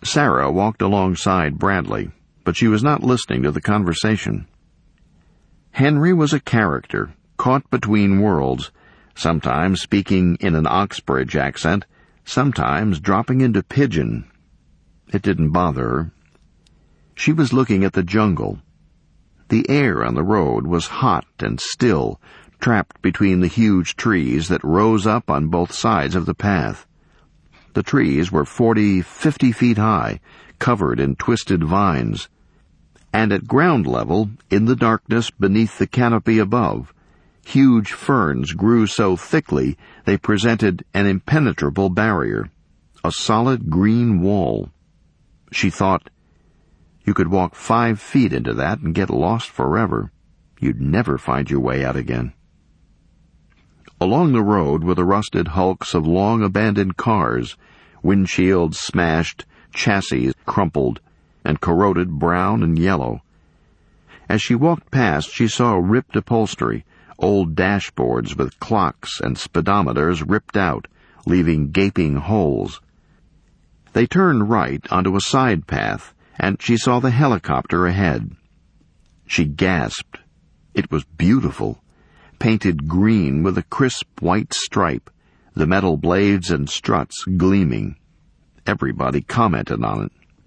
Sarah walked alongside Bradley, but she was not listening to the conversation. Henry was a character, caught between worlds, sometimes speaking in an Oxbridge accent, sometimes dropping into pidgin. It didn't bother her. She was looking at the jungle. The air on the road was hot and still, trapped between the huge trees that rose up on both sides of the path. The trees were 40-50 feet high, covered in twisted vines. And at ground level, in the darkness beneath the canopy above, huge ferns grew so thickly they presented an impenetrable barrier, a solid green wall. She thought, you could walk 5 feet into that and get lost forever. You'd never find your way out again. Along the road were the rusted hulks of long-abandoned cars, windshields smashed, chassis crumpled, and corroded brown and yellow. As she walked past, she saw ripped upholstery, old dashboards with clocks and speedometers ripped out, leaving gaping holes. They turned right onto a side path, and she saw the helicopter ahead. She gasped. It was beautiful, painted green with a crisp white stripe, the metal blades and struts gleaming. Everybody commented on it.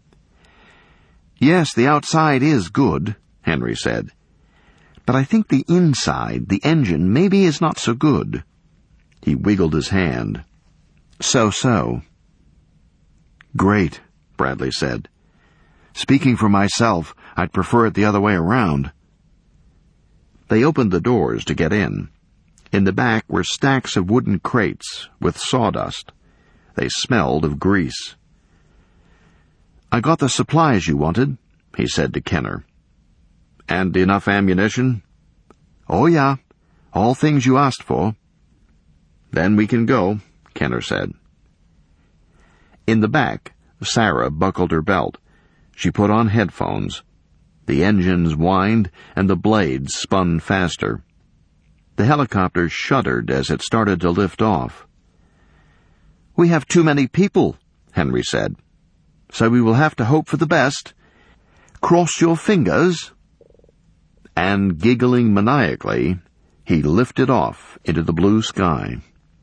"Yes, the outside is good," Henry said. "But I think the inside, the engine, maybe is not so good." He wiggled his hand. So. "Great," Bradley said. "Speaking for myself, I'd prefer it the other way around." They opened the doors to get in. In the back were stacks of wooden crates with sawdust. They smelled of grease. "I got the supplies you wanted," he said to Kenner. "And enough ammunition?" "Oh, yeah. All things you asked for." "Then we can go," Kenner said. In the back, Sarah buckled her belt. She put on headphones. The engines whined, and the blades spun faster. The helicopter shuddered as it started to lift off. "We have too many people," Henry said. "So we will have to hope for the best. Cross your fingers." And giggling maniacally, he lifted off into the blue sky.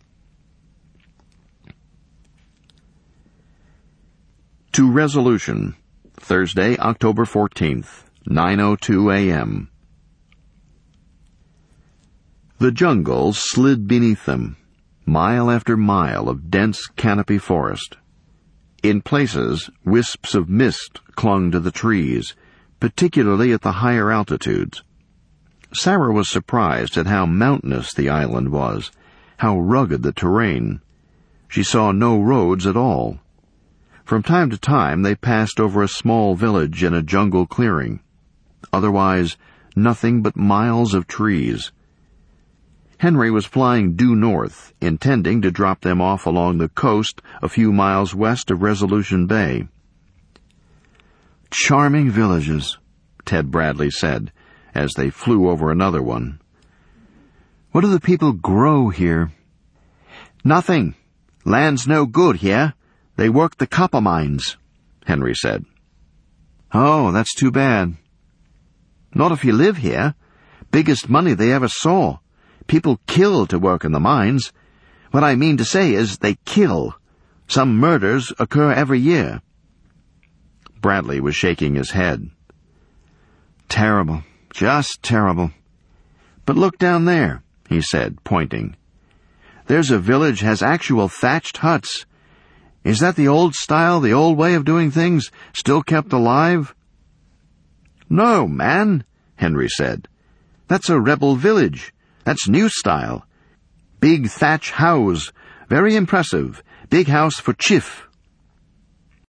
To Resolution, Thursday, October 14th, 9:02 a.m. The jungle slid beneath them, mile after mile of dense canopy forest. In places, wisps of mist clung to the trees, particularly at the higher altitudes. Sarah was surprised at how mountainous the island was, how rugged the terrain. She saw no roads at all. From time to time they passed over a small village in a jungle clearing. Otherwise, nothing but miles of trees. Henry was flying due north, intending to drop them off along the coast a few miles west of Resolution Bay. "Charming villages," Ted Bradley said, as they flew over another one. "What do the people grow here?" "Nothing. Land's no good here. They work the copper mines," Henry said. "Oh, that's too bad." "Not if you live here. Biggest money they ever saw. People kill to work in the mines. What I mean to say is they kill. Some murders occur every year." Bradley was shaking his head. "Terrible. Just terrible. But look down there," he said, pointing. "There's a village has actual thatched huts. Is that the old style, the old way of doing things, still kept alive?" "No, man," Henry said. "That's a rebel village. That's new style. Big thatch house. Very impressive. Big house for chief."